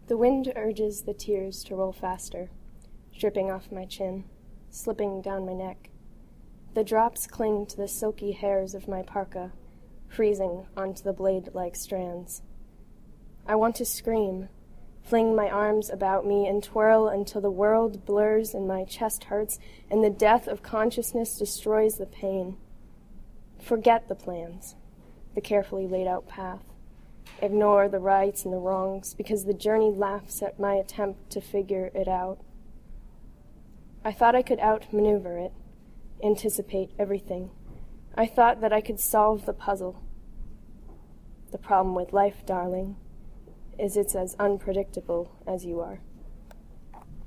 The wind urges the tears to roll faster, dripping off my chin, slipping down my neck. The drops cling to the silky hairs of my parka, freezing onto the blade-like strands. I want to scream, fling my arms about me and twirl until the world blurs and my chest hurts and the death of consciousness destroys the pain. Forget the plans, the carefully laid out path. Ignore the rights and the wrongs because the journey laughs at my attempt to figure it out. I thought I could outmaneuver it, anticipate everything. I thought that I could solve the puzzle. The problem with life, darling, is it's as unpredictable as you are.